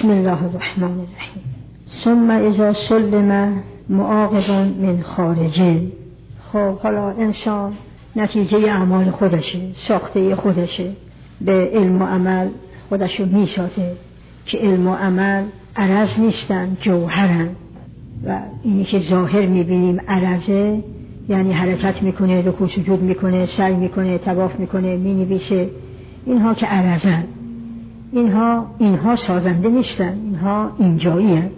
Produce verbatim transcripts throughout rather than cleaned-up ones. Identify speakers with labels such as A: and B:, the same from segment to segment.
A: بسم الله الرحمن الرحیم. ثم اذا سلم معاقب من خارجه. خب حالا انسان نتیجه اعمال خودشه، ساخته خودشه، به علم و عمل خودشو میسازه که علم و عمل عرض نیستن، جوهرن. و اینی که ظاهر میبینیم عرضه، یعنی حرکت میکنه، رکوع سجود میکنه، سعی میکنه، طواف میکنه، مینویسه، اینها که عرضن، اینها اینها سازنده نیستن، اینها اینجایی هن.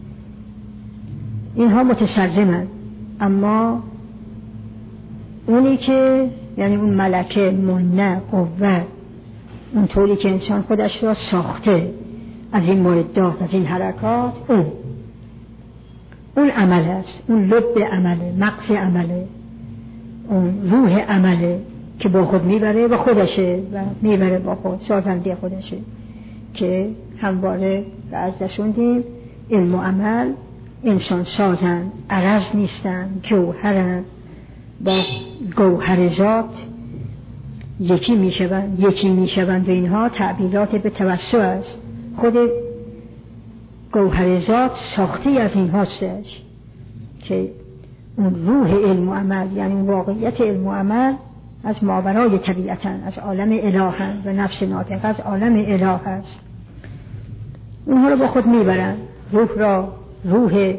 A: اینها متسلمن. اما اونی که یعنی اون ملکه، منه، قوه، اون طوری که انسان خودش را ساخته از این مردات، از این حرکات، اون اون عمل است، اون لب عمله، مغز عمله، اون روح عمله که با خود میبره و خودشه و میبره با خود، سازنده خودشه. که همواره و از دشوندیم علم و عمل انسان سازن، عرض نیستن، جوهرن، با گوهر ذات یکی میشوند یکی میشوند و اینها تعبیرات به توسع است. خود گوهر ذات ساختی از این هستش که اون روح علم و عمل، یعنی واقعیت علم و عمل از ماورای طبیعتن، از عالم الهن و نفس ناطق از عالم اله هست. اونها رو با خود میبرن، روح را، روح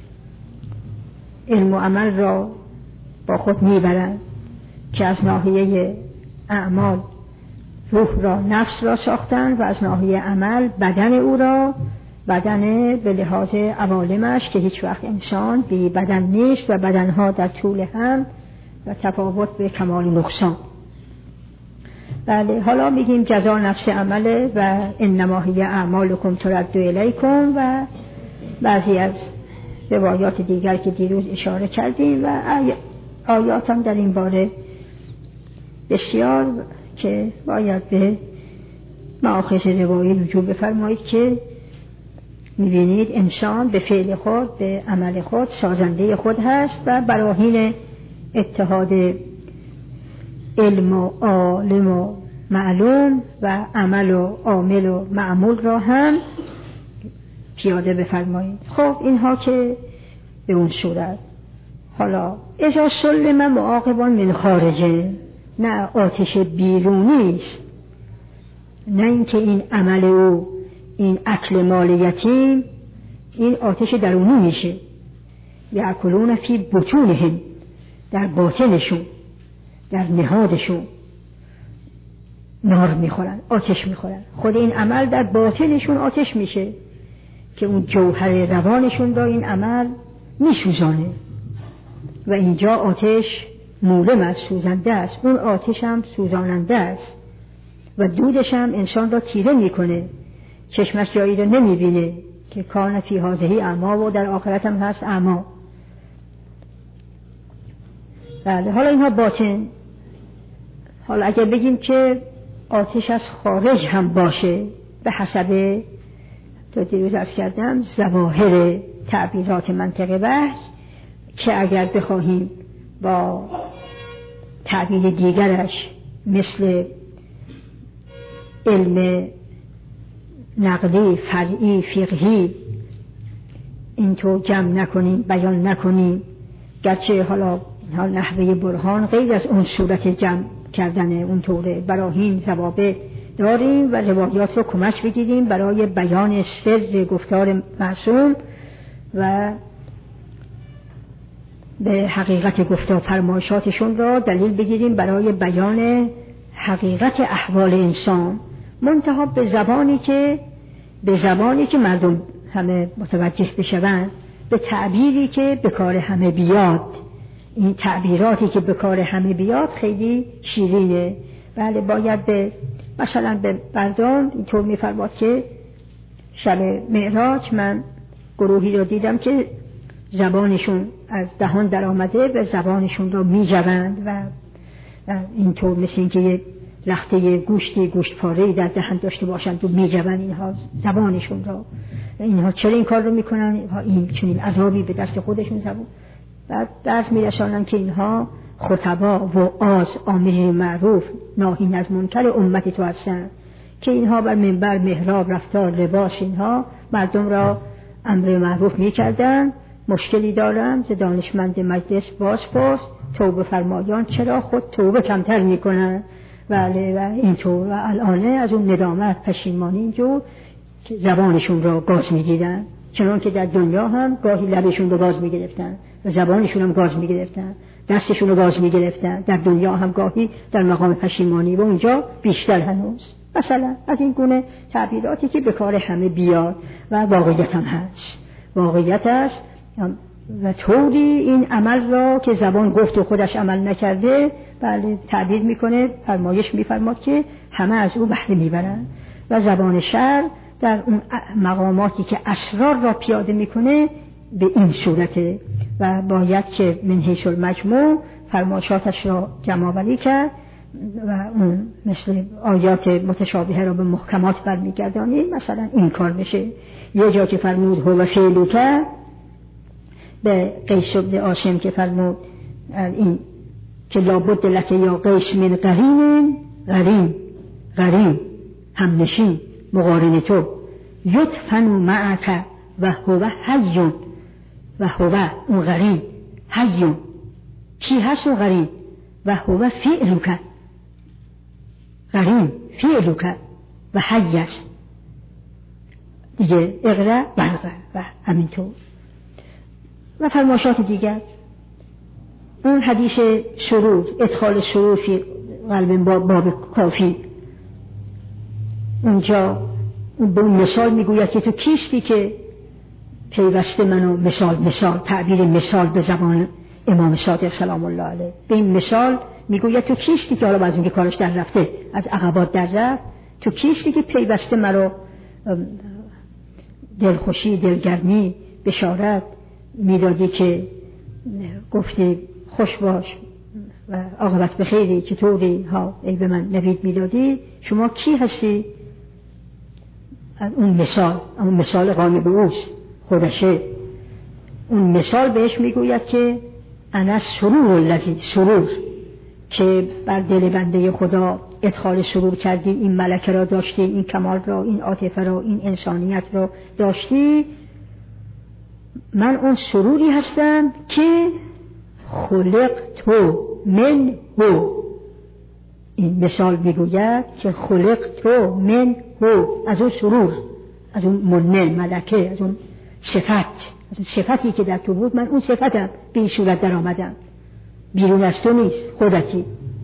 A: علم و عمل را با خود میبرن که از ناحیه اعمال روح را، نفس را ساختن و از ناحیه عمل بدن او را، بدن به لحاظ عوالمش که هیچ وقت انسان بی بدن نیست و بدنها در طول هم و تفاوت به کمال نقصان. بله، حالا میگیم جزا نفس عمله و انما هی اعمالکم ترد الیکم و بعضی از روایات دیگر که دیروز اشاره کردیم و آیات هم در این باره بسیار که باید به مآخذ روایی رجوع بفرمایید که میبینید انسان به فعل خود، به عمل خود سازنده خود هست و براهین اتحاد علم و عالم و معلوم و عمل و عامل و معمول را هم پیاده بفرمایید. خب اینها که به اون صورت. حالا اذا سلم معاقبان من خارجه، نه آتش بیرونی است، نه اینکه این عمل او، این اکل مال یتیم، این آتش درونی میشه. یأکلون فی بطونهم، در باطنشون، در نهادشون نار میخورن، آتش میخورن. خود این عمل در باطنشون آتش میشه که اون جوهر روانشون را این عمل میسوزانه و اینجا آتش مولم است، سوزنده است. اون آتش هم سوزاننده است و دودش هم انسان را تیره میکنه، چشمش جایی را نمیبینه که کان فی هذه اعما و در آخرت هم هست اعما. بله، حالا اینها باطن. حالا اگر بگیم که آتش از خارج هم باشه، به حسب تو دیروز عرض کردم ظواهر تعبیرات منطق وحی، که اگر بخواهیم با تعبیر دیگرش مثل علم نقلی، فرعی، فقهی اینطور جمع نکنیم، بیان نکنیم، گرچه حالا نحوه برهان غیر از اون صورت جمع کردن اون طوره، براهین ضوابط داریم و روایات رو کمک بگیریم برای بیان سر گفتار معصوم و به حقیقت گفتار فرمایشاتشون را دلیل بگیریم برای بیان حقیقت احوال انسان، منتها به زبانی که به زبانی که مردم همه متوجه بشوند، به تعبیری که به کار همه بیاد. این تعبیراتی که به کار همه بیاد خیلی شیرینه. بله، باید به مثلا به مردم اینطور میفرماد که شب معراج من گروهی رو دیدم که زبانشون از دهان در آمده و زبانشون رو میجوند و اینطور مثل این که یه لخته گوشتی گوشت پاره‌ای در دهن داشته باشند و میجوند اینها زبانشون رو. اینها چرا این کار رو میکنن؟ این چنین عذابی به دست خودشون زبون. بعد درس میرسانن که اینها خطبا و آز، آمرین معروف ناهین از منکر امت تو هستن. که اینها بر منبر، محراب، رفتار، لباس، اینها مردم را امر معروف میکردن. مشکلی دارم ز دانشمند مجلس باز پرس، توبه فرمایان چرا خود توبه کمتر میکنن؟ بله و اینطور. و الان از اون ندامت، پشیمانی اینجور زبانشون را گاز میگیرن، چنان که در دنیا هم گاهی لبشون رو گاز میگرفتن و زبانشون هم گاز میگرفتن، دستشون رو گاز میگرفتن. در دنیا هم گاهی در مقام پشیمانی و اونجا بیشتر هنوز. مثلا از این گونه تعبیراتی که به کار همه بیاد و واقعیت هم هست، واقعیت است. و طوری این عمل را که زبان گفت و خودش عمل نکرده، بله تعبیر میکنه، فرمایش میفرماد که همه از او بهره میبرن. و زبان شرع در اون مقاماتی که اسرار را پیاده میکنه به این صورته و باید که من حیث المجموع فرمایشاتش را جمع آوری کرد و اون مثل آیات متشابهه را به محکمات برمیگردانی. مثلا این کار بشه. یه جا که فرمود هو فعلوکه به قیس بن عاصم که فرمود این که لابد لک یا قیس من قرین، قرین قرین هم نشین مقارن تو یدفن معک و هو حی و هو اون قرین حی کی هست؟ و قرین و هو فعلک، قرین فعلک و حی است دیگه. اقرأ برقه و همینطور. و فرمایشات دیگر، اون حدیث سرور، ادخال سرور فی قلب باب کافی، اونجا به اون مثال میگوید که تو کیستی که پیوسته منو مثال مثال تعبیر مثال به زبان امام صادق سلام الله علیه. به این مثال میگوید تو کیستی که حالا بعد اینکه کارش در رفته از عقبات در رفت، تو کیستی که پیوسته مرا دلخوشی، دلگرمی، بشارت میدادی که گفتی خوش باش و عاقبت به خیری، چطوری ها ای به من نوید میدادی، شما کی هستی؟ اون مثال، اون مثال قائم به اوست خودشه. اون مثال بهش میگوید که انا سرور الذی، سرور که بر دل بنده خدا ادخال سرور کردی، این ملکه را داشتی، این کمال را، این عاطفه را، این انسانیت را داشتی، من اون سروری هستم که خلق تو من هو. این مثال میگوید که خلق تو من هو، از اون سرور، از اون منه ملکه، از اون صفت، از اون صفتی که در تو بود، من اون صفتم به این صورت در آمدم، بیرون از تو نیست، خودتی.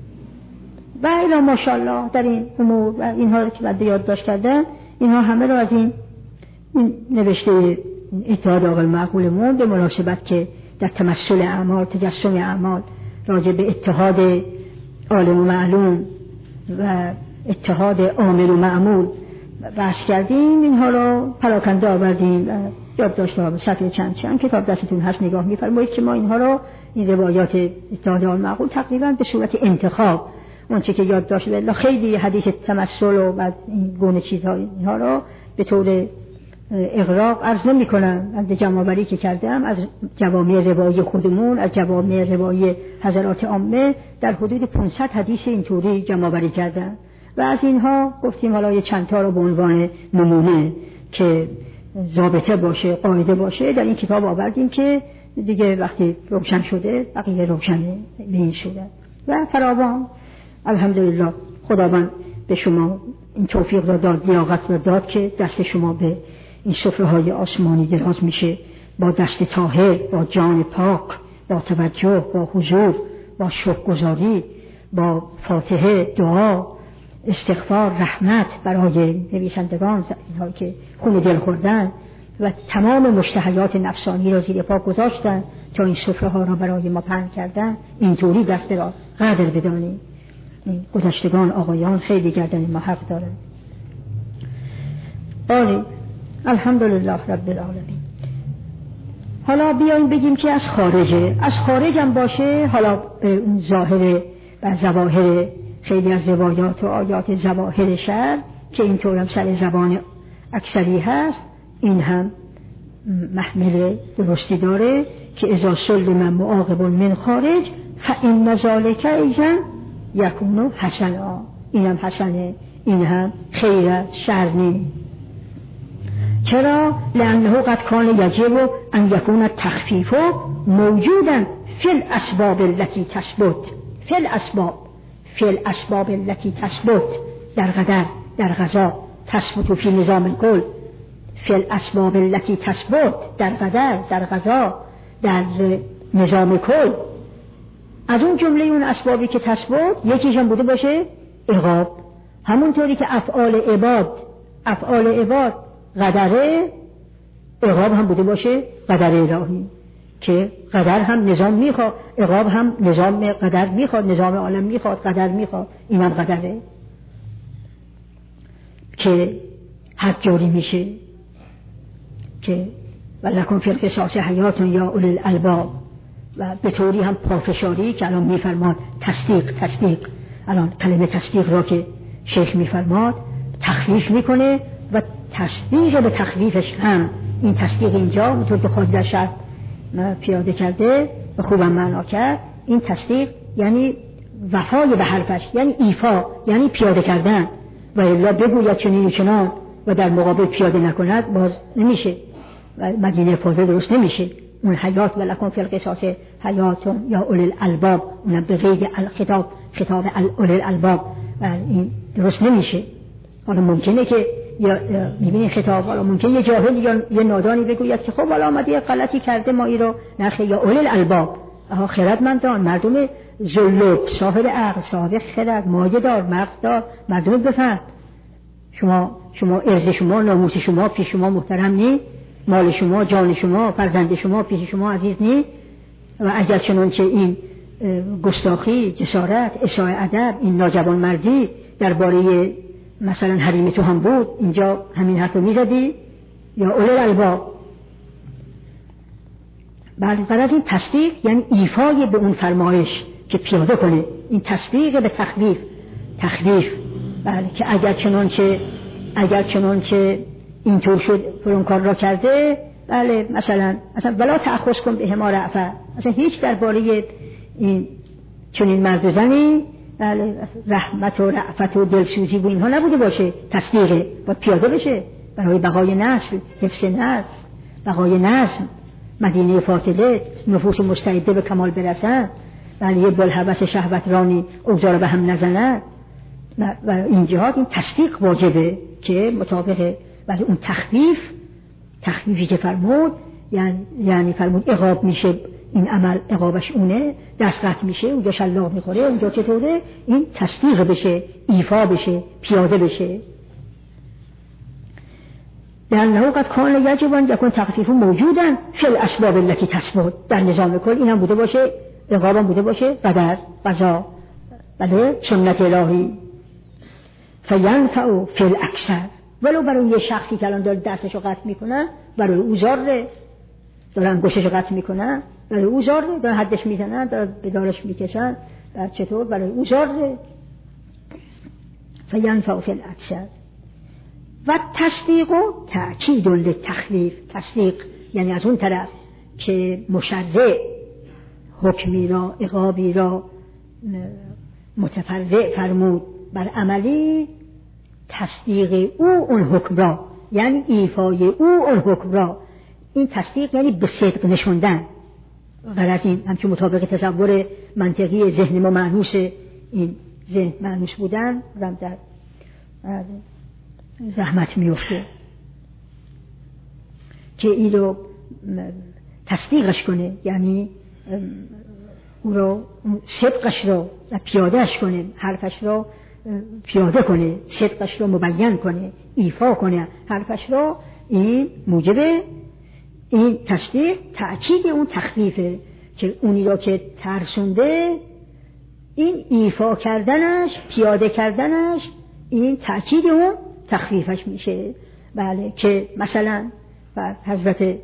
A: و الا ماشاءالله در این امور و اینها که بعد یاد داشت کردم، اینها همه رو از این, این نوشته اتحاد عاقل معقول مون به مناسبت که در تمثل اعمال، تجسم اعمال، راجع به اتحاد عالم و معلوم و اتحاد عامل و معمول بحث کردیم، اینها رو پراکنده آوردیم و یاد داشته ها به سطح چند چند کتاب دستتون هست نگاه می‌فرمایید که ما اینها رو، این روایات اتحاد عالم معقول تقریبا به صورت انتخاب اون چه که یاد داشته بله خیلی حدیث تمثل و بعد این گونه چیزها اینها رو به طور اغراق عرض نمی کنم. از جمع‌آوری که کردم از جوامع روایی خودمون، از جوامع روایی حضرات عامه، در حدود پانصد حدیث اینطوری جمع‌آوری کردم و از اینها گفتیم حالا یه چند تا رو به عنوان نمونه که ضابطه باشه، قاعده باشه در این کتاب آوردیم که دیگه وقتی روشن شده بقیه روشنه به این صورت. و فراوان الحمدلله خداوند به شما این توفیق را داد، لیاقت را داد که دست شما به این سفره‌های آسمانی دراز میشه، با دست طاهر، با جان پاک، با توجه، با حضور، با شکرگزاری، با فاتحه، دعا، استغفار، رحمت برای نویسندگان اینهایی که خون دل خوردن و تمام مشتهیات نفسانی را زیر پا گذاشتن تا این سفره‌ها را برای ما پهن کردن. اینطوری دست را قدر بدانیم. گذشتگان آقایان خیلی گردن ما حق دارن. آلی الحمدلله رب العالمین. حالا بیاییم بگیم که از خارجه، از خارج هم باشه، حالا اون ظاهر و ظواهر خیلی از روایات و آیات ظواهر شرع که اینطور هم سر زبان اکثری هست، این هم محمل درستی داره که اذا سلم معاقب من خارج فإن ذلک ایضا یکون حسنا. این هم حسنه، این هم خیر است، شر نیست. چرا؟ لأنه قد کان یجب ان یکون التخفیف موجودا فی الاسباب التي تثبت، فی الاسباب، فی الاسباب التي تثبت، در قدر، در قضا، تثبت فی نظام الکل، فی الاسباب التي تثبت، در قدر، در قضا، در نظام کل. از اون جمله اون اسبابی که تثبت یکیش هم بوده باشه عقاب، همونطوری که افعال عباد، افعال عباد قدره، عقاب هم بوده باشه قدر الهی، که قدر هم نظام میخواد، عقاب هم نظام قدر میخواد، نظام عالم میخواد، قدر میخواد، این هم قدره که حد جاری میشه، که ولکم فی القصاص حیات یا اولی الالباب، و به طوری هم پافشاری که الان میفرماد تصدیق، تصدیق الان کلمه تصدیق را که شیخ میفرماد تخفیف میکنه و تصدیق به تخفیفش هم، این تصدیق اینجا اونطور که خود در شرح پیاده کرده و خوبم معنا کرد، این تصدیق یعنی وفای به حرفش، یعنی ایفا، یعنی پیاده کردن، و الا بگوید چنین و چنان و در مقابل پیاده نکند باز نمیشه و مدینه فاضل درست نمیشه. اون حیات ولکم فی القصاص حیات یا اولی الالباب، اونم به قید الخطاب، خطاب اولی الالباب، این درست نمیشه. حالا ممکنه که یا میبینی خطاب، حالا ممکنه یه جاهل یا یه نادانی بگوید که خب حالا آمده یه غلطی کرده ما ای رو نخه یا اولی الالباب، آها خردمندان، مردم ذلوب، صاحب عقل، صاحب خرد، مایه دار، مغز دار، مردم بفهم شما شما ارز شما، ناموس شما پیش شما محترم نی، مال شما، جان شما، فرزند شما پیش شما عزیز نی، و اگر چنانچه این گستاخی، جسارت، اساء ادب، این ناجوان مردی درباره مثلا حریم تو هم بود، اینجا همین حرف رو میزدی یا اولی الالباب. بعد از این تصدیق یعنی ایفای به اون فرمایش که پیاده کنه، این تصدیق به تخفیف، تخفیف، بله، که اگر چنانچه اگر چنانچه اینطور شد فلان کار را کرده، بله مثلا مثلا ولا تأخذ کن به ما رأفه، مثلا هیچ درباره این چنین مرد و زنی بله رحمت و رأفت و دلسوزی و اینها نبوده باشه، تصدیقه باید پیاده بشه برای بقای نسل، حفظ نسل، بقای نسل، مدینه فاضله، نفوس مستعده به کمال برسن، بله یه بلحبس شهوت رانی اوضاع به هم نزنن، و این جهات این تصدیق واجبه که مطابق ولی اون تخفیف، تخفیفی که فرمود یعنی یعنی فرمود عقاب میشه، این عمل عقابش اونه، دست قطع میشه، اونجا شلاق میخوره، اونجا چطوره، این تصدیق بشه، ایفا بشه، پیاده بشه. لأنه قد کان یجب ان یکون تخفیف موجودا فی الاسباب التي تثبت، در نظام کل این هم بوده باشه، عقاب هم بوده باشه، قدر، قضا، بله سنت الهی. فینفع فی الاکثر، ولو برای یه شخصی که الان داره دستشو قطع میکنه، برای او ضره، دارن گوششو قطع میکنن، برای او ضره، دارن حدش میزنن، دارن به دارش میکشن، در چطور برای او ضره. فینفع فی الاکثر و تصدیق و تأکید للتخفیف، تصدیق یعنی از اون طرف که مشرع حکمی را، عقابی را متفرع فرمود بر عملی، تصدیق او اون حکم را، یعنی ایفای او اون حکم را. این تصدیق یعنی به صدق نشوندن، غرض این همچون مطابق تصور منطقی ذهن ما معنوس، این ذهن معنوس بودن و در زحمت میفته که این رو تصدیقش کنه، یعنی او رو صدقش رو و پیادهش کنه، حرفش رو پیاده کنه، صدقش رو مبین کنه، ایفا کنه حرفش رو. این موجب این تصدیق تأکید اون تخفیفه که اونی رو که ترسونده، این ایفا کردنش، پیاده کردنش، این تأکید اون تخفیفش میشه. بله که مثلا حضرت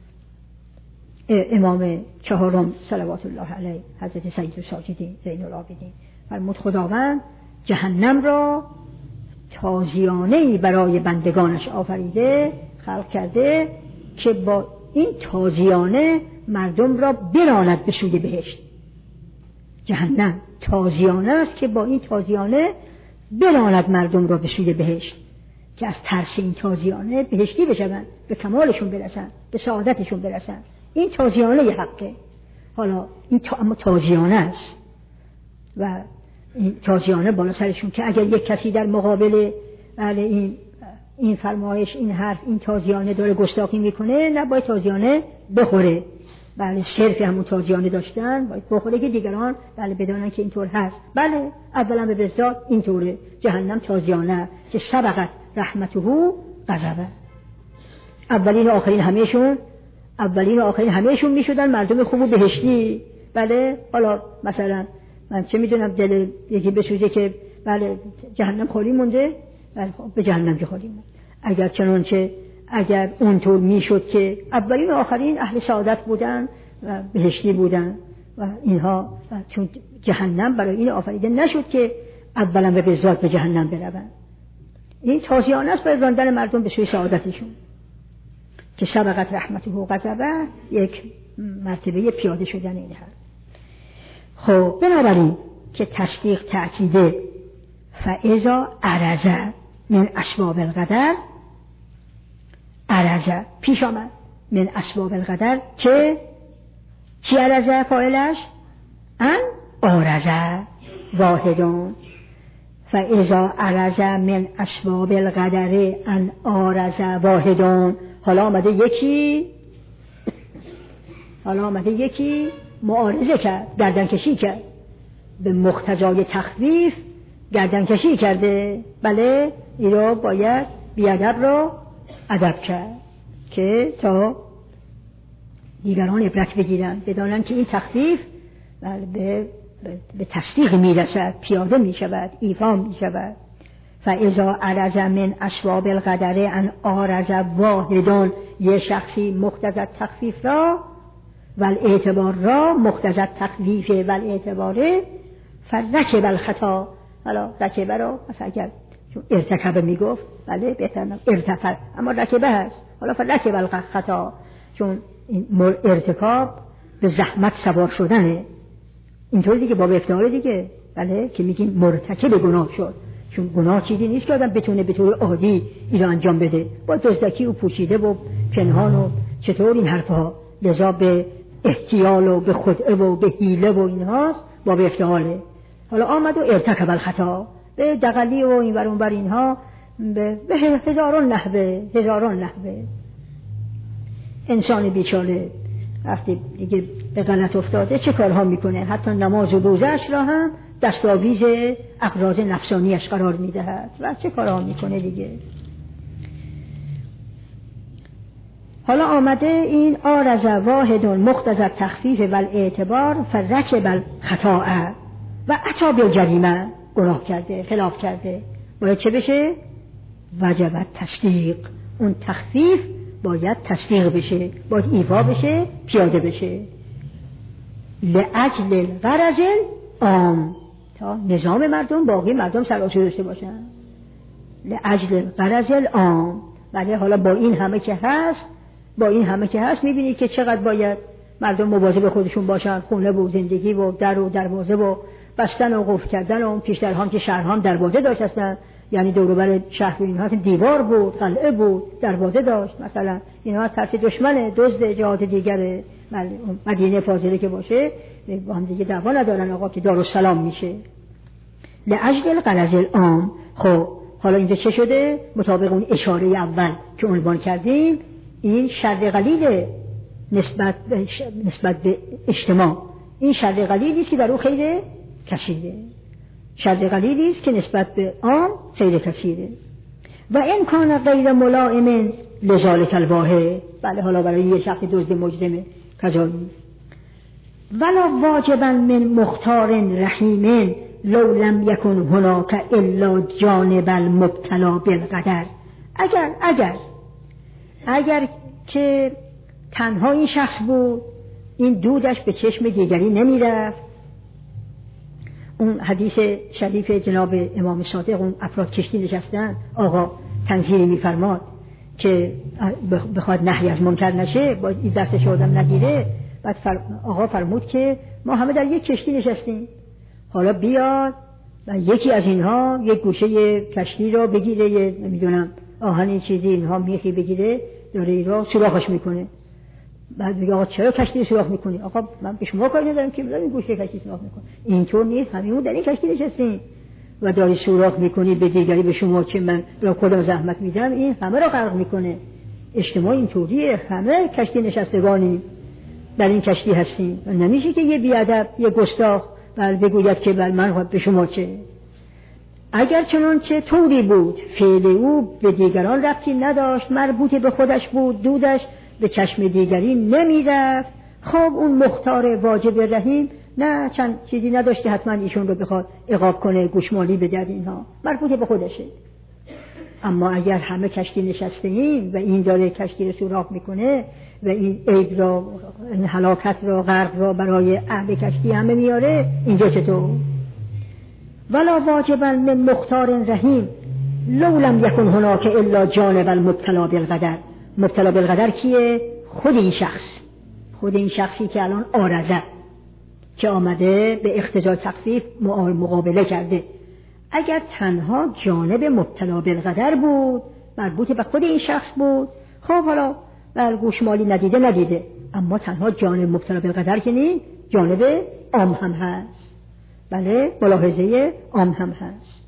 A: امام چهارم صلوات الله علیه، حضرت سید الساجدین زین العابدین فرمود خداوند جهنم را تازیانه‌ای برای بندگانش آفریده، خلق کرده که با این تازیانه مردم را براند به سوی بهشت. جهنم تازیانه است که با این تازیانه براند مردم را به سوی بهشت، که از ترس این تازیانه بهشتی بشوند، به کمالشون برسن، به سعادتشون برسن. این تازیانه یه حقه. حالا این تا... اما تازیانه است و این تازیانه بالا سرشون، که اگر یک کسی در مقابل بله این این فرمایش، این حرف، این تازیانه داره گستاخی میکنه، نباید تازیانه بخوره. بله صرف همون تازیانه داشتن باید بخوره که دیگران بله بدانن که اینطور هست. بله اولا به بذات اینطوره، جهنم تازیانه که سبقت رحمته غضبه. اولین و آخرین همهشون اولین و آخرین همهشون میشدن مردم خوب و بهشتی. بله حالا مثلا من چه میدونم دل یکی بسوزه که بله جهنم خالی مونده، بله خب به جهنم که خالی مونده. اگر چنانچه اگر اونطور میشد که اولین و آخرین اهل سعادت بودن و بهشتی بودن و اینها، و چون جهنم برای این آفریده نشد که اولا به بذات به جهنم بروند. این تازیانه است برای راندن مردم به سوی سعادتشون، که سبقت رحمته غضبه یک مرتبه پیاده شدن این هست. خب بنابراین که تصدیق تأکیده فاذا عرض من اسباب القدر، عرض پیش آمد من اسباب القدر که چی عرض فاعلش؟ ان آرز واحدون. فاذا عرض من اسباب القدر ان آرز واحدون. حالا آمده یکی حالا آمده یکی معارضه کرد، گردن کشی کرد، به مقتضای تخفیف گردن کشی کرده. بله این رو باید بیادب رو ادب کرد که تا دیگران عبرت بگیرن، بدانن که این تخفیف بله به, به, به تصدیق میرسد، پیاده میشود، ایفا میشود. فاذا عرض من اسباب القدر ان آرز واحدون، یه شخصی مقتضی تخفیف را ول اعتبار را مقتضی تخفیف ول اعتباره فرکب الخطا. حالا رکبه را مثلا اگر چون ارتکب میگفت بله بهتر نه ارتفع، اما رکبه هست. حالا فرکب الخطا چون این ارتکاب به زحمت سوار شدنه، اینطوری دیگه باب افتعال دیگه. بله که میگیم مرتکب گناه شد، چون گناه چیزی نیست که آدم بتونه به طور عادی اینو انجام بده، با دزدکی و پوشیده و پنهان و چطور این حرفها، لذا به احتیال و به خدعه و به حیله و اینهاست باب افتعاله. حالا آمد و ارتکب الخطا به دغلی و این ور اون ور اینها، به, به هزاران نحوه هزاران نحوه. انسان بیچاره وقتی دیگه به غلط افتاده چه کارها میکنه؟ حتی نماز و روزه‌اش را هم دستاویز اغراض نفسانیش قرار میدهد و چه کارها میکنه دیگه. حالا آمده این آرز واحد مقتضی تخفیف و الاعتبار فرکب الخطا و اتی بالجریمه، گناه کرده، خلاف کرده، باید چه بشه؟ وجب تصدیق. اون تخفیف باید تصدیق بشه، باید ایفا بشه، پیاده بشه. لأجل الغرض عام، تا نظام مردم باقی مردم سرآسوده داشته باشن. لأجل الغرض عام. بله حالا با این همه که هست با این همه که هست میبینید که چقدر باید مردم مواظب خودشون باشن، خونه و زندگی و در و دروازه و بستن و قفل کردن. و اون پیشتر هم که شهر هم دروازه داشت هستن، یعنی دور و بر شهر اینها دیوار بود، قلعه بود، دروازه داشت. مثلا اینها ترس دشمنه، دزد جهات دیگره. مدینه فاضله که باشه با هم دیگه دعوا ندارن آقا که دارالسلام میشه. لأجل الغرض العام. خب حالا اینجا چه شده؟ مطابق اون اشاره اول که عنوان کردیم، این شر قلیل نسبت به نسبت به اجتماع، این شر قلیلی است که در اون خیر کثیره. شر قلیلی است که نسبت به عام خیر کثیره. و این کان غیر ملائم لذالک الواحد. بله حالا برای یه شخص دزد مجرم کجایی. ولا واجبا من مختار رحیم لو لم یکن هناک الا جانب المبتلا بالقدر. اگر اگر اگر که تنها این شخص بود، این دودش به چشم دیگری نمی رفت. اون حدیث شریف جناب امام صادق، اون افراد کشتی نشستن، آقا تنزیلی می فرماد که بخواد نهی از منکر نشه، باید این دستش آدم نگیره. بعد فر... آقا فرمود که ما همه در یک کشتی نشستیم، حالا بیاد و یکی از اینها یک گوشه کشتی را بگیره، یه نمیدونم آهنی چیزی اینها میخی بگیره، داره این را سوراخش میکنه. بعد میگه آقا چرا کشتی سوراخ میکنی؟ آقا من به شما کاری ندارم که این گوشه کشتی سوراخ میکنه. اینطور نیست، همین در این کشتی نشستین و داری سوراخ میکنی به دیگری، به شما که من را خودم زحمت میدم، این همه را غرق میکنه. اجتماع اینطوریه، همه کشتی نشستگانی در این کشتی هستیم و نمیشه که یه بیادب، یه گستاخ بل بگوید که بل من به شما چه. اگر چنانچه طوری بود فعل او به دیگران ربطی نداشت، مربوط به خودش بود، دودش به چشم دیگری نمیرفت، خب اون مختار واجب رحیم نه چند چیزی نداشت که حتما ایشون رو بخواد عقاب کنه، گوشمالی بده، اینها مربوط به خودشه. اما اگر همه کشتی نشسته ایم و این داره کشتی رو سوراخ میکنه و این عیب را، این هلاکت را، غرق را برای اهل کشتی همه میاره، اینجا چطور؟ ولا واجبا من مختار رحیم لو لم یکن هناک الا جانب المبتلا بالقدر. مبتلا بالقدر کیه؟ خود این شخص، خود این شخصی که الان آرزه که آمده به اقتضای تخفیف مقابله کرده. اگر تنها جانب مبتلا بالقدر بود، مربوط به خود این شخص بود، خب حالا بر گوشمالی ندیده ندیده، اما تنها جانب مبتلا بالقدر که نی، جانب عام هم هست. بله، ملاحظه عام هم هست.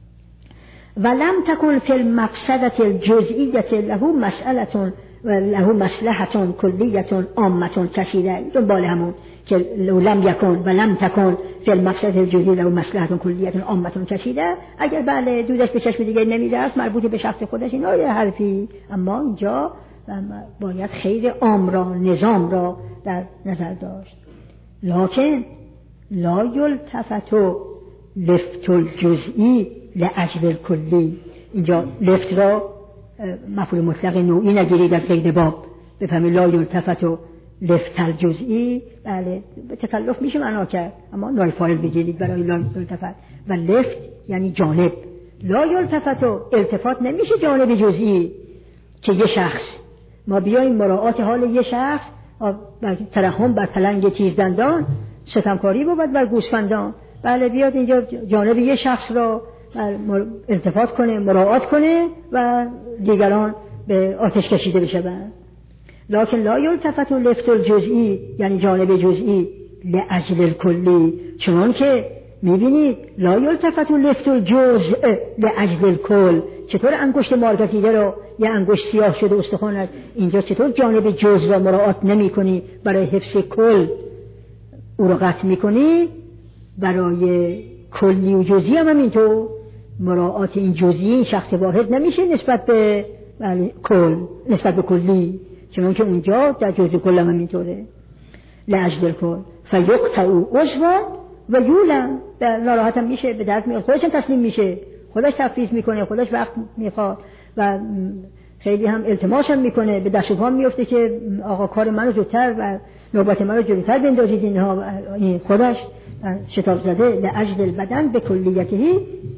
A: ولم تکن فی المفسدة الجزئیة له مسئلة و له مصلحة کلیة عامة کثیرة. دنبال همون که لم یکن و لم تکن فی المفسدة الجزئیة له مصلحة کلیة عامة کثیرة. اگر بله دودش به چشم دیگه نمیرفت، مربوط به شخص خودش، اینا یه حرفی، اما اینجا باید خیر عام را، نظام را در نظر داشت. لکن لا یلتفت لفت الجزئی لاجل الکلی. اینجا لفت را مفعول مطلق نوعی نگیرید از قید باب، بفهمید لا یلتفت لفت الجزئی، بله به تکلف میشه معنا کرد، اما نای فاعل بگیرید برای لا یلتفت. و لفت یعنی جانب، لا یلتفت التفات نمیشه جانب جزئی که یه شخص ما بیاییم مراعات حال یه شخص، ترحم بر پلنگ تیز دندان، ستمکاری بود بر گوسفندان، بله بیاد اینجا جانب یه شخص را التفات کنه، مراعات کنه و دیگران به آتش کشیده بشوند. لکن لا یلتفت لفت الجزئی یعنی جانب جزئی لاجل الکلی، چون که میبینید لا یلتفت لفت الجزء لاجل الکل. چطور انگشت مارگتیده رو یا انگشت سیاه شده استخوانت، اینجا چطور جانب جزء را مراعات نمی کنی برای حفظ کل، او رو قطع می کنی؟ برای کلی و جزئی هم همینطور مراعات این جزئی این شخص واحد نمیشه نسبت به کل، نسبت به کلی، چون که اونجا در جزء کل هم همینطوره. لاجل الکل فیقطع عضو و یولم، ناراحت هم میشه، به درد میاد، خودش هم تسلیم میشه، خودش تفویض میکنه، خودش وقت میخواد و خیلی هم التماس هم میکنه، به دست و پا میفته که آقا کار منو زودتر و نوبت منو جلوتر بندازید. اینها خودش شتاب زده لاجل البدن به کلیته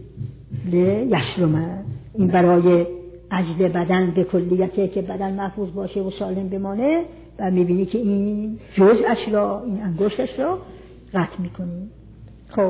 A: لیسلم، این برای اجل بدن به کلیته که بدن محفوظ باشه و سالم بمانه، و میبینی که این جزءش را، این انگشتش را قطع میکنی. خب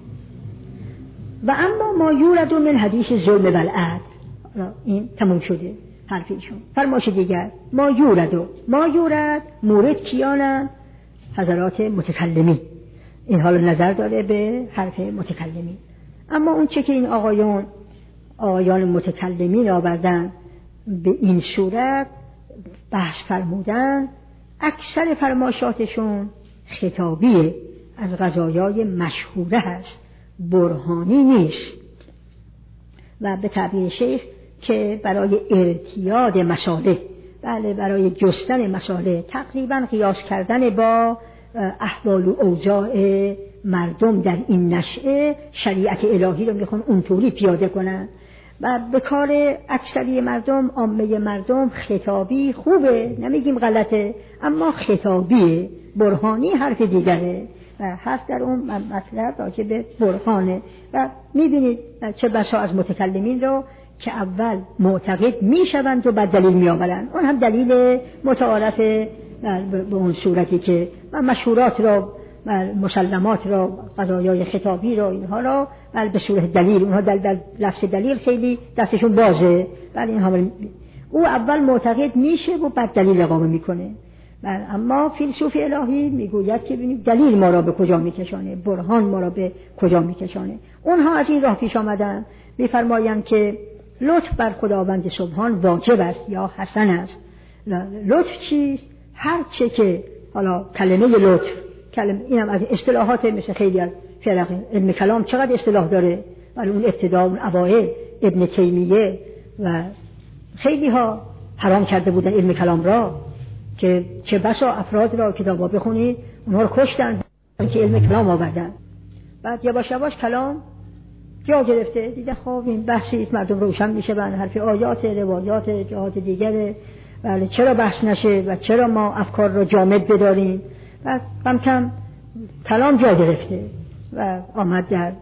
A: و اما ما یورد من حدیث ظلم و العدل، این تموم شده حرفیشون. فرمایش دیگر ما یورد، ما یورد مورد کیانن؟ حضرات متکلمی. این حال نظر داره به حرف متکلمی. اما اون چه که این آقایان آقایان متکلمین آوردن به این صورت بحث فرمودن، اکثر فرمایشاتشون خطابیه، از قضایای مشهوره هست، برهانی نیست، و به تعبیر شیخ که برای ارتیاد مساله، بله برای جستن مساله، تقریبا قیاس کردن با احوال و اوضاع مردم در این نشأه، شریعت الهی رو میخوان اونطوری پیاده کنن و به کار اکثری مردم، عامه مردم خطابی خوبه، نمیگیم غلطه، اما خطابیه، برهانی حرف دیگره و حرف در اون مطلب راجع به برهانه. و میبینید چه بسا از متکلمین رو که اول معتقد میشوند و بعد دلیل میآورند، اون هم دلیل متعارف به اون صورتی که و مشهورات را مسلمات را، قضایای خطابی را، اینها را بل به صورت دلیل، اونها در, در لفظ دلیل خیلی دستشون بازه، ولی اینها او اول معتقد میشه و بعد دلیل اقامه میکنه. اما فیلسوف الهی میگوید که ببینید دلیل ما را به کجا میکشانه، برهان ما را به کجا میکشانه. اونها از این راه پیش آمدن، میفرمایند که لطف بر خداوند سبحان واجب است یا حسن است. لطف چیست؟ هر چه که حالا کلمه لطف، کلمه اینم از اصطلاحات، مثل خیلی از فرق علم کلام چقدر اصطلاح داره، ولی اون ابتدا اون اوایل ابن تیمیه و خیلی ها حرام کرده بودن علم کلام را، که چه بسا افراد را کتابا بخونید اونها رو کشتن که علم کلام آوردن. بعد یواش یواش کلام جا گرفته، دیدن خب این بحثی مردم روشن میشه، بن حرف آیات، روایات، جهات دیگره، بله چرا بحث نشه و چرا ما افکار رو جامد بداریم. و کم کم کلام جا گرفته و آمد در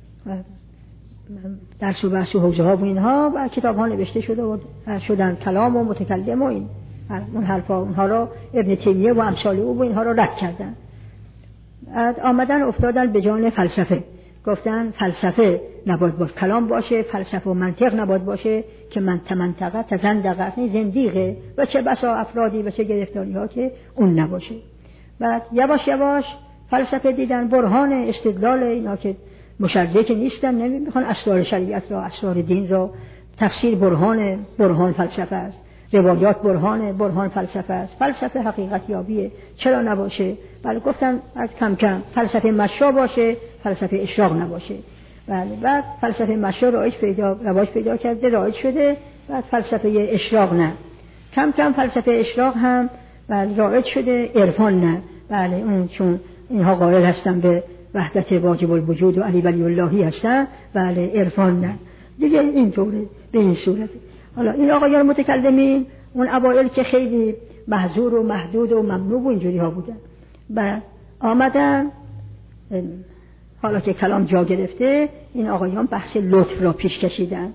A: درس و بحث و حوزه ها و اینها و کتاب ها نوشته شده و شدن کلام و متکلم و این اون حرفا، اونها رو ابن تیمیه و امثال او و اینها رو رد کردن. آمدن افتادن به جان فلسفه، گفتن فلسفه نباید باشه، کلام باشه، فلسفه و منطق نباید باشه که من منطقه تزندقه است، زندیقه و چه بسا افرادی و چه گرفتاری ها که اون نباشه. بعد یواش یواش فلسفه دیدن برهان استدلال اینا که مشرک نیستن، نمیخوان اسرار شریعت را، اسرار دین را، تفسیر برهان برهان فلسفه است، روایات برهان برهان فلسفه است، فلسفه حقیقت یابیه، چرا نباشه؟ بله گفتن از کم کم فلسفه مشا باشه، فلسفه اشراق نباشه. بله بعد فلسفه مشا رایج پیدا رواج پیدا کرده، رایج شده، بعد فلسفه اشراق نه. کم کم فلسفه اشراق هم بله رایج شده، عرفان نه. بله اون چون اینها قائل هستن به وحدت واجب الوجود و علی ولی اللهی هستن، بله عرفان نه دیگه، اینطوره به این صورت. حالا این آقایان متکلمین اون اوایل که خیلی محظور و محدود و ممنوع و اینجوری ها بودن، بعد آمدن حالا که کلام جا گرفته این آقایان بحث لطف را پیش کشیدن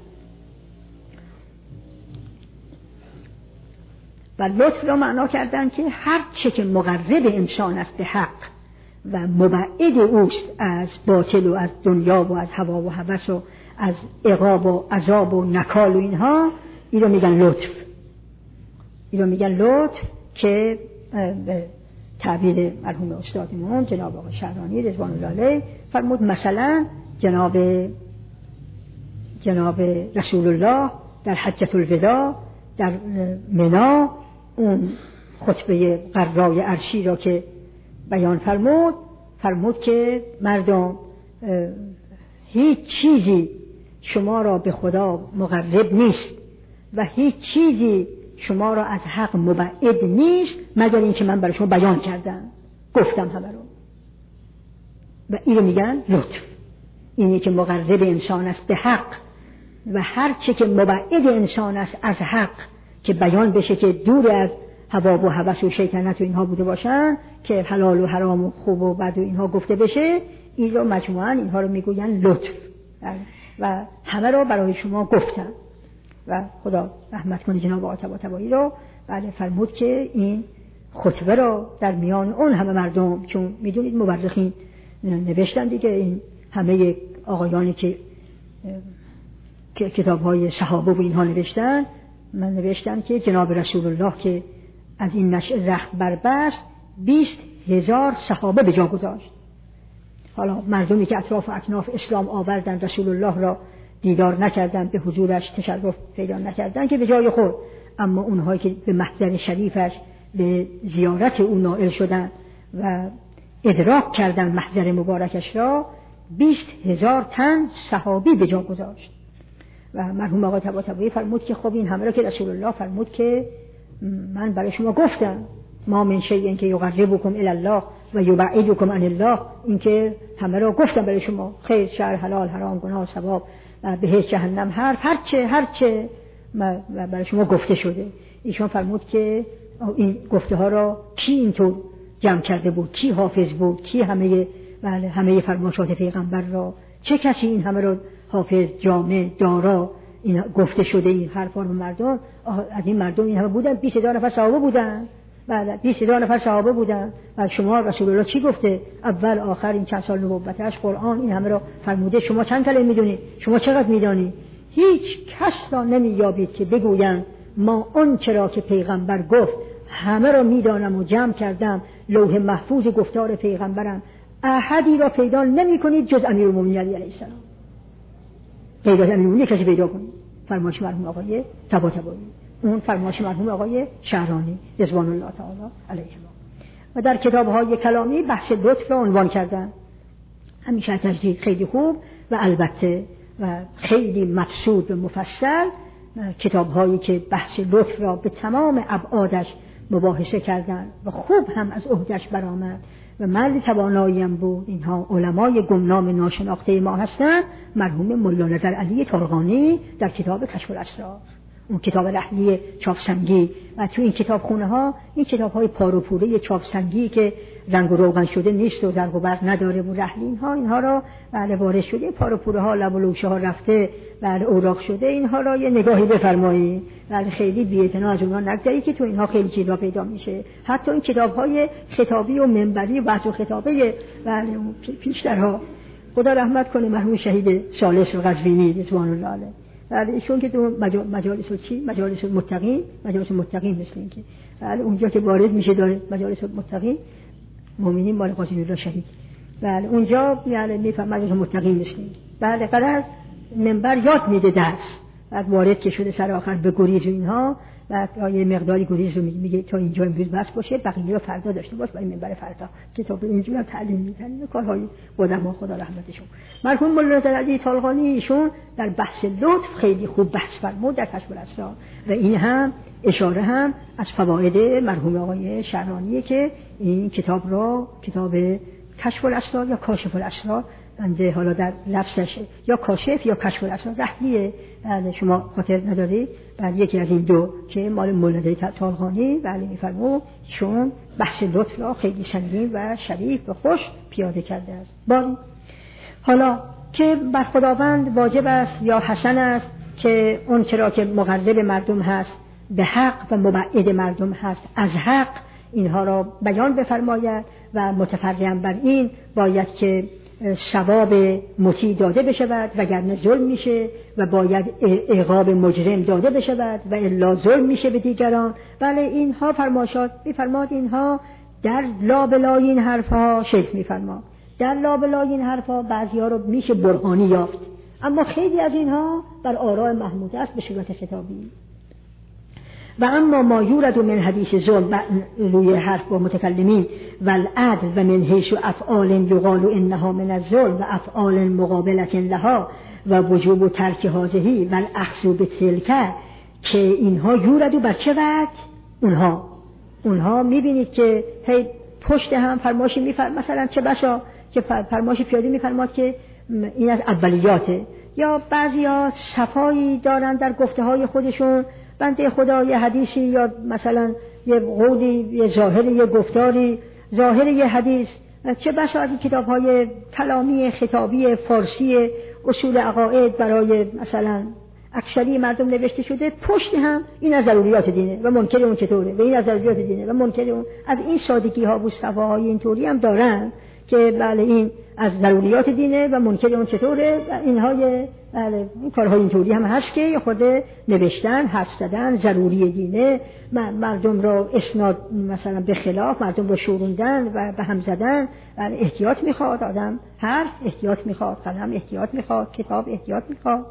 A: و لطف را معنا کردن که هر چه که مقرب انسان است به حق و مبعد اوست از باطل و از دنیا و از هوا و هوس و از عقاب و عذاب و نکال و اینها، این رو میگن لطف. این رو میگن لطف که به تعبیر مرحوم استادمون جناب آقای شهرانی رضوان الله علیه فرمود، مثلا جناب جناب رسول الله در حجة الوداع در منی اون خطبه قرای عرشی را که بیان فرمود، فرمود که مردم هیچ چیزی شما را به خدا مقرب نیست و هیچ چیزی شما را از حق مبعد نیست مگر این که من برای شما بیان کردم، گفتم همه رو. و این رو میگن لطف، اینی که مقرب انسان است به حق و هر چه که مبعد انسان است از حق که بیان بشه، که دور از هوا و هوس و شیطنت و اینها بوده باشن، که حلال و حرام و خوب و بد و اینها گفته بشه، این رو مجموعاً اینها رو میگوین لطف و همه رو برای شما گفتم. و خدا رحمت کنه جناب آقای طباطبایی رو، بله فرمود که این خطبه رو در میان اون همه مردم، چون میدونید مورخین نوشتن دیگه، این همه آقایانی که که کتاب‌های صحابه و اینها نوشتن، من نوشتن که جناب رسول الله که از این نشأه رخت بربست بیست هزار صحابه به جا گذاشت. حالا مردمی که اطراف و اکناف اسلام آوردن، رسول الله را دیدار نکردن، به حضورش تشرف پیدا نکردن که به جای خود، اما اونهایی که به محضر شریفش به زیارت او نائل شدن و ادراک کردن محضر مبارکش را، بیست هزار تن صحابی به جا گذاشت. و مرحوم آقای طباطبایی فرمود که خب این همه را که رسول الله فرمود که من برای شما گفتم، ما من شیء که یقربکم الی الله و یبعدکم عن الله، این که همه را گفتم برای شما، خیر شر حلال حرام گناه ثواب بهشت جهنم، هر هر چه هر چه برای شما گفته شده. ایشان فرمود که این گفته ها را کی اینطور جمع کرده بود، کی حافظ بود، کی همه بله همه فرمایشات پیغمبر را، چه کسی این همه را حافظ جامع دارا این گفته شده این حرفا رو مردم، از این مردم این همه بودن، بیست هزار نفر صحابه بودن، بعد بیست هزار نفر صحابه بودن و شما رسول الله چی گفته؟ اول آخر این چند سال نبوتش قرآن این همه رو فرموده. شما چند کلمه میدونید؟ شما چقدر میدونید؟ هیچ کس را نمییابید که بگویند ما اون چرا که پیغمبر گفت همه را میدانم و جمع کردم، لوح محفوظ گفتار پیغمبرم. احدی را پیدا نمی‌کنید جز امیرالمومنین علیه السلام. پیدا امیرالمومنین کسی پیدا کنید؟ فرمایش مرحوم آقای طباطبایی، اون فرمایش مرحوم آقای شهرانی رضوان الله تعالی علیهم. و در کتاب‌های کلامی بحث لطف را عنوان کردن. همیشه تجدید خیلی خوب و البته و خیلی مبسوط و مفصل کتاب‌هایی که بحث لطف را به تمام ابعادش مباحثه کردن و خوب هم از عهده‌اش برآمد و مرد توانایی هم بود. اینها علمای گمنام ناشناخته ما هستند. مرحوم مولا نظر علی طالقانی در کتاب کشف الاسرار، اون کتاب رحلی چاپسنگی، و تو این کتاب خونه ها این کتاب های پاروپوره چاپسنگی که رنگ و روغن شده نیست و زرق و برق نداره و رحلی، اینها اینها را بله وارد شده، پاروپوره ها لب و لوچه ها رفته بله اوراق شده، اینها را یه نگاهی بفرمایید. بله خیلی بی‌اعتنا از اونها نگذری که تو اینها خیلی چیزا پیدا میشه. حتی این کتاب های خطابی و منبری و بحث و خطابه بله پیشترها خدا رحمت کنه مرحوم شهید ثالث قزوینی رضوان الله علیه، بله ایشون که تو مجالس چی مجالس متقین مجالس متقین مثل این که بله اونجا که وارد میشه داره مجالس متقین مؤمنین مال قاسم الله شهید، بله اونجا یعنی میفهم مجالس متقین مثل این بله قرار منبر یاد میده درس، بعد وارد که شده سر آخر به گریز و اینها، بعد یه مقداری گریز رو میگه تا اینجا امروز بس باشه، بقیه رو فردا داشته باش برای منبر فردا. کتاب اینجوری تعلیم میدن کارهای قدما خدا رحمتشون. مرحوم مولا نظر علی طالقانی ایشون در بحث لطف خیلی خوب بحث فرمود در کشف الاسرار و این هم اشاره هم از فواید مرحوم آقای شهرانیه که این کتاب را کتاب کشف الاسرار یا کاشف الاسرار بنده حالا در لفظش یا کاشف یا کشف الاسرار رحلیه، بله شما خاطر نداری بله یکی از این دو که مال مولا نظر طالقانی بله میفرمود چون بحث لطف را خیلی سنگین و شریف و خوش پیاده کرده است. باری حالا که بر خداوند واجب است یا حسن است که اون چرا که مقرب مردم هست به حق و مبعد مردم هست از حق اینها را بیان بفرماید و متفرعاً بر این باید که ثواب مطیع داده بشود وگرنه ظلم میشه و باید عقاب مجرم داده بشود و الا ظلم میشه به دیگران. بله اینها فرماشات میفرماد، اینها در لابلای این حرفها شیخ میفرماد در لابلای این حرفها بعضی‌ها رو میشه برهانی یافت، اما خیلی از اینها بر آراء محمود است به صورت خطابی. و اما ما یورد من حدیث ظلم روی حرف با متکلمین و العدل و من حیث افعال یقال انها من الظلم و افعال مقابلة لها و وجوب ترک هذه و الاخذ بتلک که اینها یورد بر چه وجه اونها اونها میبینید که هی پشت هم فرمایشی میفرماد، مثلا چه بسا که فرمایشی پیاده میفرماد که این از اولیاته، یا بعضیا صفایی دارن در گفته های خودشون بنده خدا یه حدیثی یا مثلا یه قولی یه ظاهری یه گفتاری ظاهر یه حدیث، چه بسا از کتاب های کلامی خطابی فارسی اصول عقاید برای مثلا اکثری مردم نوشته شده، پشت هم این از ضروریات دینه و منکر اون چطوره و این از ضروریات دینه و منکر اون. از این سادگی ها و صفاهای اینطوری هم دارن که بله این از ضروریات دینه و منکر اون چطوره و اینهای بله این کارهای اینطوری هم هست که خود نوشتن حرف زدن ضروری دینه، مردم را اسناد مثلا به خلاف مردم را شوروندن و به هم زدن. بله احتیاط میخواد آدم، حرف احتیاط میخواد، قلم احتیاط میخواد، کتاب احتیاط میخواد.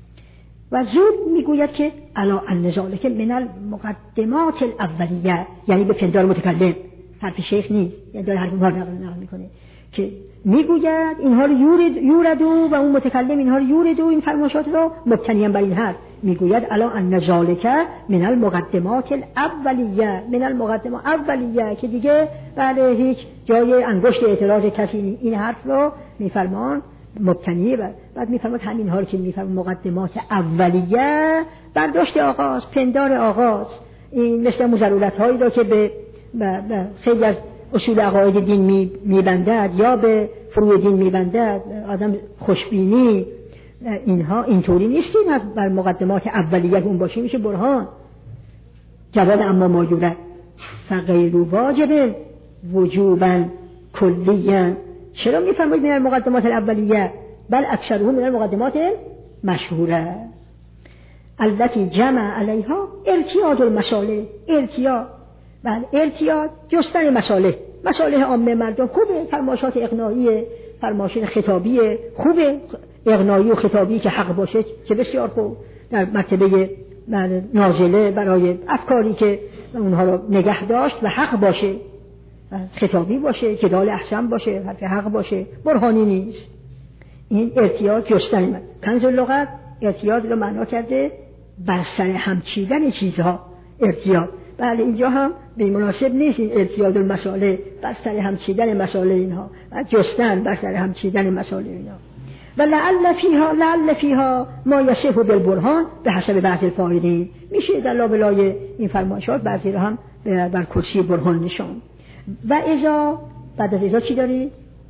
A: و زود میگوید که علا النزال که من المقدمات الاولیه، یعنی به پندار متکلم، حرف شیخ نیست، یعنی داره حرف ما نقل نقل میکنه که میگوید اینها رو یورد یوردو و اون متکلم اینها رو یوردو این فرمایشات رو مبتنیاً بر این حرف میگوید علا النزال که من المقدمات الاولیه من المقدمات اولیه که دیگه بعد هیچ جای انگشت اعتراض کسی این حرف رو میفرمان مبتنی و بعد میفرماد همین ها رو که میفرماد مقدمات اولیه برداشت آغاز پندار آغاز، این مثل مضرورت هایی را که به خیلی از اصول عقاید دین میبندد یا به فروع دین میبندد آدم خوشبینی، اینها اینطوری نیست این بر مقدمات اولیه اون باشه میشه برهان. جواب اما ما یورد فغیر واجب وجوبا کلیا. چرا میفرمایید من المقدمات الاولیه بل اکثره من المقدمات مشهوره التي جمع علیها ارتیاد المصالح. ارتیاد بله ارتیاد جستن مصالح، مصالح عامه مردم خوبه، فرمایشات اقناعی، فرمایشات خطابی خوبه، اقناعی و خطابی که حق باشه چه بسیار خوب، در مرتبه نازله برای افکاری که اونها رو نگه داشت و حق باشه، خطابی باشه، جدال احسن باشه، حرف حق باشه، برهانی نیست. این ارتیاد جستن من. کنز اللغت ارتیاد رو معنا کرده بر سر هم چیدن چیزها. ارتیاد بله اینجا هم به مناسب نیست این ارتیاد المصالح، بر سر هم چیدن مصالح اینها، جستن بر سر هم چیدن مصالح اینها. و لعل فیها لعل فیها ما یصح بالبرهان به حسب بعض الفاعلین. میشه در لابلای این فرمایشات بعضی رو هم بر کرسی برهان نشان. و اذا بعد از اذا چی داری؟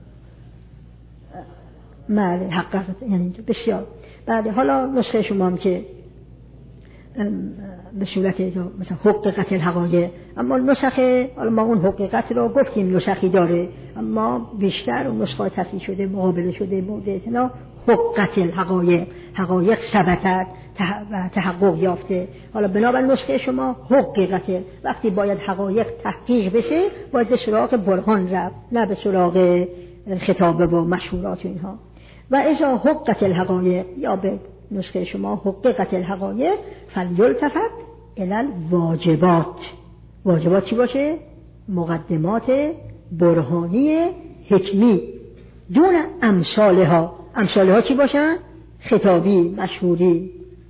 A: بله حقیقت یعنی بسیار. بعد حالا نسخه شما هم که به صورت اذا مثلا حقیقت الحقایق، اما نسخه حالا ما اون حقیقت رو گفتیم نسخی داره، اما بیشتر اون نسخه تصحیح شده مقابله شده مورد اعتنا حقیقت الحقایق، حقایق ثبتت و تحقق یافته. حالا بنابر نسخه شما حقیقت، وقتی باید حقایق تحقیق بشه باید به سراغ برهان رفت نه به سراغ خطابه و مشهورات و اینها. و اذا حقیقت الحقایق یا به نسخه شما حقیقت الحقایق فلیلتفت الی الواجبات. واجبات چی باشه؟ مقدمات برهانی حکمی دون امثالها. امثالها چی باشن؟ خطابی مشهوری.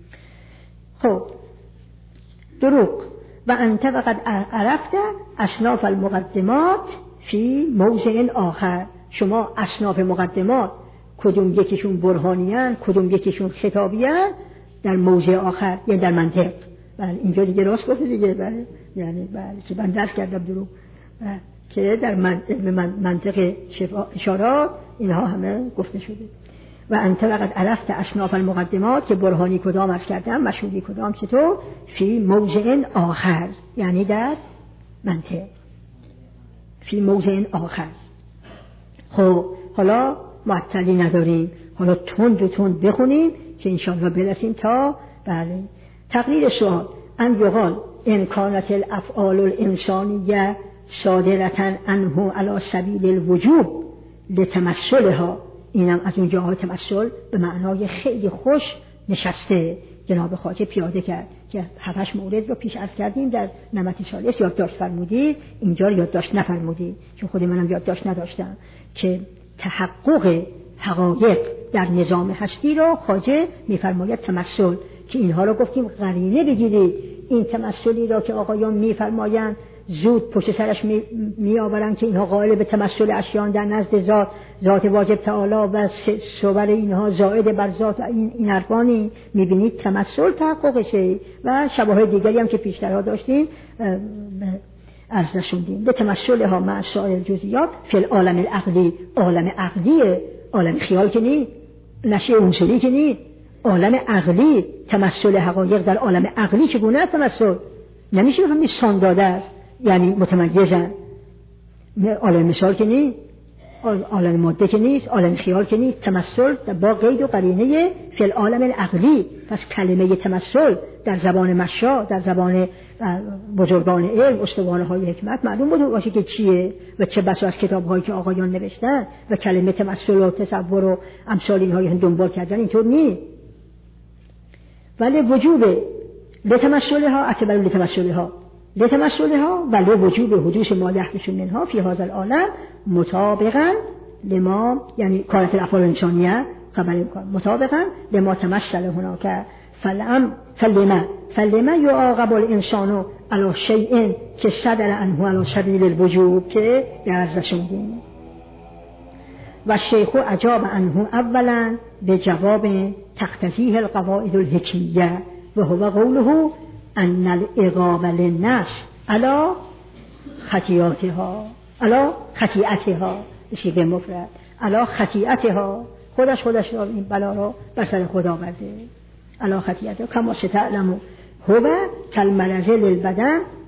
A: خب دروغ. و انت وقد عرفت اصناف المقدمات فی موضع آخر. شما اصناف مقدمات کدوم یکیشون برهانیان کدوم یکیشون خطابیان در موضع آخر یا در منطق. بله اینجا دیگه راست گفته دیگه. بله یعنی بله که من درس کردم دروغ که در منطق اشارات اینها همه گفته شده. و انت وقد عرفت اصناف المقدمات که برهانی کدام از کردم مشهوری کدام چطور فی موضع آخر یعنی در منطق فی موضع آخر. خب حالا معطلی نداریم، حالا تند و تند بخونیم که انشاءالله برسیم تا بله تقریر سوال. ان یقال ان کانت الافعال الانسانیه صادرة عنه على سبیل الوجوب لتمثلها. اینم از اون جاهای تمثل به معنای خیلی خوش نشسته جناب خواجه پیاده کرد که هفتش مورد رو پیش عرض کردیم در نمط ثالث یادداشت فرمودید، اینجا رو یادداشت نفرمودید چون خود منم یادداشت نداشتم که تحقق حقایق در نظام هستی رو خواجه میفرماید تمثل، که اینها رو گفتیم قرینه بگیرید. این تمثلی را که آقایان میفرمایند زود پشت سرش می, می آورن که اینها قائل به تمثل اشیان در نزد ذات ذات واجب تعالی و صور اینها زائد بر ذات این, این عرفانی میبینید تمثل تحققشه. و شواهد دیگری هم که پیشترها داشتیم عرض نشوندیم به تمثلها مع سایر جزئیات فی العالم العقلی. عالم عقلیه، عالم خیال که نی، نشیه عنصری که نی، عالم عقلی. تمثل حقایق در عالم عقلی چگونه است؟ تمثل نمیشه بفهمید سان داده است یعنی متمیزن. عالم مثال که نیست، عالم ماده که نیست، عالم خیال که نیست. تمثل با قید و قرینه فی العالم العقلی. پس کلمه تمثل در زبان مشا، در زبان بزرگان علم، استوانه های حکمت معلوم بود باشه که چیه و چه بسا از کتاب هایی که آقایان نوشتن و کلمه تمثل و تصور و امثال اینها رو دنبال کردن اینطور نیست. ولی وجوب لتمثلها اعتبر لتمثلها لتمثلها ولی وجوب حدوث ما یحدث منها فی هذا العالم مطابقا لما یعنی کانت الافعال الانسانیه خبر مطابقا لما تمثل هناك فلم فلما فلما یعاقب الانسان علی شیء که صدر عنه علی سبیل الوجوب که درس رسوندیم. و شیخ اجاب عنه اولا به جواب تقتضیه القواعد الحکمیه و هو قوله ان العقاب للنفس علی خطیاتها علی خطیئتها بشیء مفرد علی خطیئتها. خودش خودش را این بلا را بر سر خدا آورده. علی خطیئتها کما ستعلم هو کالمرض للبدن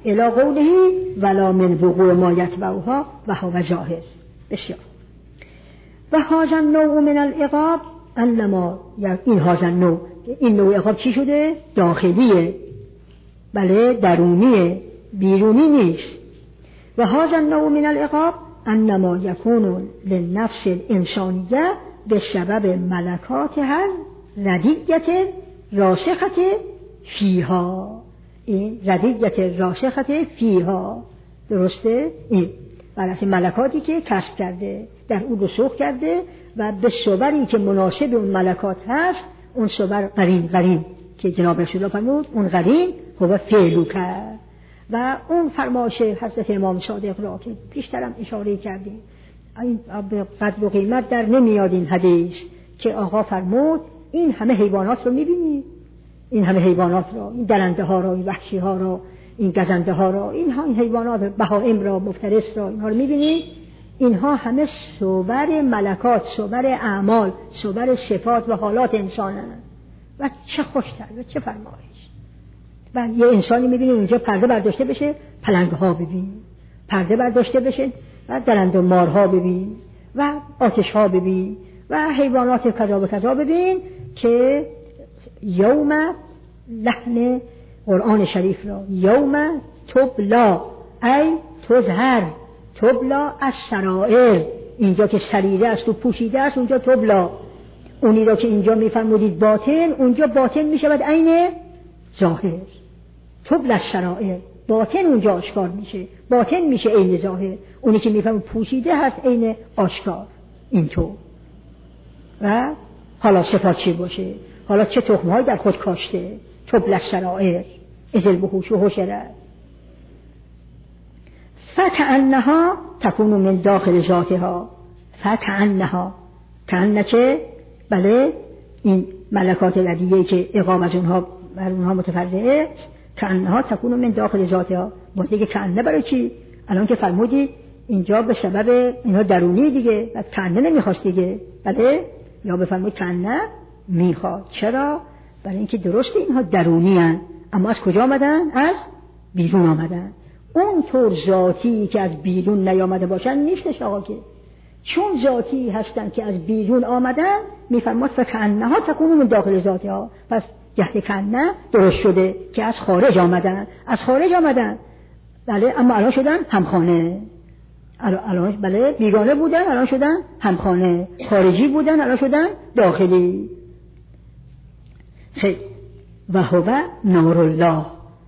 A: الی قوله ولا من وقوع ما یتبعها و هو ظاهر. بسیار. و هذا النوع من العقاب انما این هذا النوع، این نوع عقاب چی شده؟ داخلیه، بله، درونیه، بیرونی نیست. و هذا النوع من العقاب انما یکون للنفس الانسانیه به سبب ملکات هر ردیت راسخت فیها. این ردیت راسخت فیها، درسته؟ این برای ملکاتی که کسب کرده، در اون رسوخ کرده و به صبری که مناسب اون ملکات هست، اون صبر قرین قرین که جناب رسول الله فرمود اون قرین هو فعلو کرد. و اون فرمایش حضرت امام صادق را که پیشترم اشاره کردیم، این به قدر و قیمت در نمیاد این حدیث که آقا فرمود این همه حیوانات رو میبینی، این همه حیوانات را، این درنده ها را، این وحشی ها را، این گزنده ها را، اینها این حیوانات بهائم را، مفترس را، اینها رو میبینی، اینها همه صور ملکات، صور اعمال، صور صفات و حالات انسانند. و چه خوشتر و چه فرمایش. و یه انسانی میبینی اونجا پرده برداشته بشه، پلنگ ها ببین، پرده برداشته بشه و درنده و مارها ببین و آتش ها ببین و حیوانات کذا و کذا ببین که یوم لحن قرآن شریف را یوم تبلا ای تظهر، تبلا از سرائر، اینجا که سریره است و پوشیده است اونجا تبلا، اونی را که اینجا میفرمودید باطن، اونجا باطن میشود عین ظاهر. تبلا از سرائر، باطن اونجا آشکار میشه، باطن میشه عین ظاهر، اونی که میفرمود پوشیده هست عین آشکار. اینطور. و حالا صفات چی باشه، حالا چه تخمهایی در خود کاشته، تبلا از سرائر ازل بهوش و حشرت فکأنها تکون من داخل ذاتها. فکأنها، کأن چه؟ بله، این ملکات ردیه‌ای که عقاب از اونها بر اونها متفرعه، کأنها تکون من داخل ذاتها. باید دیگه کأنه برای چی؟ الان که فرمودی اینجا به سبب اینها درونی دیگه، بعد کأنه نمیخواست دیگه، بله، یا بفرمایید کأنه میخواد. چرا؟ برای اینکه درسته اینها درونی هستند، اما از کجا آمدن؟ از بیرون آمدن. اون طور ذاتی که از بیرون نیامده باشن نیستش آقا، که چون ذاتی هستن که از بیرون آمدن میفرماد فکأنها تکون من داخل ذاتها. پس جهت کأنه درست شده که از خارج آمدن، از خارج آمدن، بله، اما الان شدن همخانه. الان بله بیگانه بودن الان شدن همخانه، خارجی بودن الان شدن داخلی. خیلی. و هو نور الله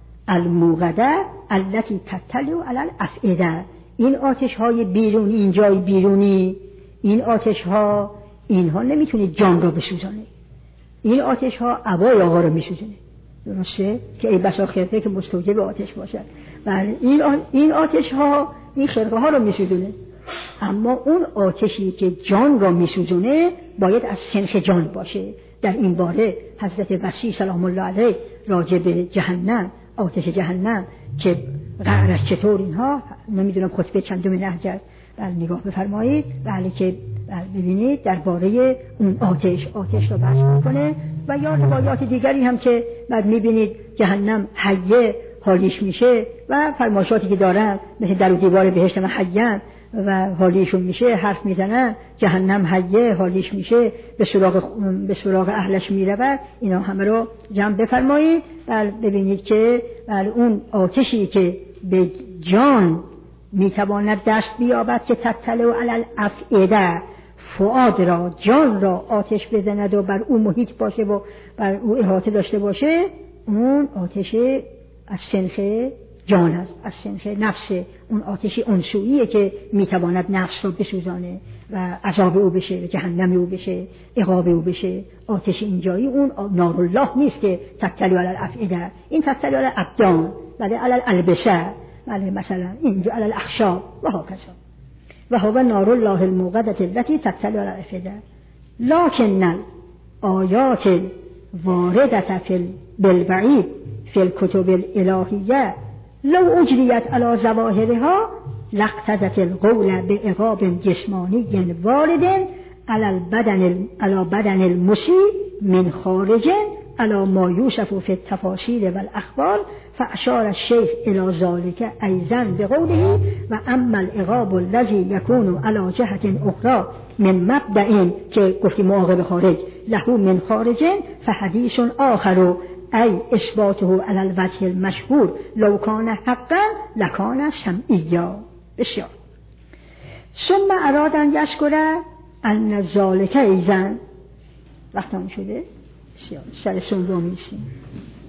A: الموقده التي تطلع علی الافئده. این آتش های بیرونی، این جای بیرونی، این آتش ها، اینها نمیتونه جان را بسوزانه، این آتش ها عبای آقا رو میسوزونه، درسته؟ که ای بسا خرقه که مستوجب آتش باشد. بله، این این آتش ها این خرقه ها رو میسوزونه، اما اون آتشی که جان را میسوزونه باید از سنخ جان باشه. در این باره حضرت وصی سلام الله علیه راجع به جهنم، آتش جهنم که قعرش چطور، اینها نمیدونم خطبه چندم نهج است، بله نگاه بفرمایید، بله که ببینید درباره اون آتش آتش رو بحث میکنه. و یا روایات دیگری هم که بعد میبینید جهنم حیه حالیش میشه و فرمایشاتی که دارن مثل در و دیوار بهشت و حیه و حالیشون میشه، حرف میزنن جهنم حیه حالیش میشه، به سراغ به سراغ اهلش میرود. اینا همه رو جمع بفرمایید. بله ببینید که بله اون آتشی که به جان میتواند دست بیابد که تطلع علی الافئده، فؤاد را، جان را آتش بزند و بر او محیط باشه و بر او احاطه داشته باشه، اون آتش از سنخ جان است، از سنخ نفس، اون آتشی انسوییه که میتواند نفس رو بسوزانه و عذاب او بشه و جهنم او بشه، عقاب او بشه. آتش اینجایی اون نار الله نیست که تطلع علی الافئده، این تطلع علی الابدان، بله علی الالبسه، بله مثلا اینجا علی الاخشاب و هكذا. و هو نار الله الموقدة التي تطلع على الافئده لكن الآیات واردة في بالبعید في الكتب الالهیه لو اجریت على ظواهرها لاقتضت القول بعقاب جسمانی وارد على البدن على بدن المسیء من خارج على ما یوصف فی التفاصیل والاخبار فاشار الشیخ الی ذلك ایضا بقوله و اما العقاب الذی یکون علی جهت اخرى من مبدأ که گفتیم معاقب خارج له من خارج فحدیث آخر ای اثباته علی الوجه المشهور لو کان حقا لکان سمعیا. بسیار. ثم اراد ان یذکر ان ذلك ایضا وقت هم شده بسیار سر سنبا میسیم.